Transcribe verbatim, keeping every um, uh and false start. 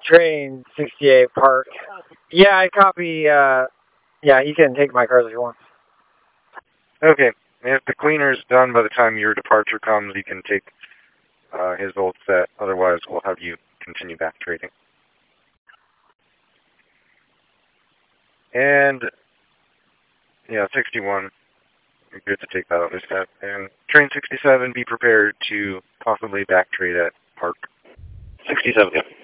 train sixty-eight Park. Yeah, I copy. Uh, yeah, you can take my cars if you want. Okay. If the cleaner's done by the time your departure comes, you can take uh, his old set. Otherwise, we'll have you continue back trading. And, yeah, sixty-one. You're good to take that other set. And train sixty-seven, be prepared to possibly back trade at Park. sixty-seven, yeah.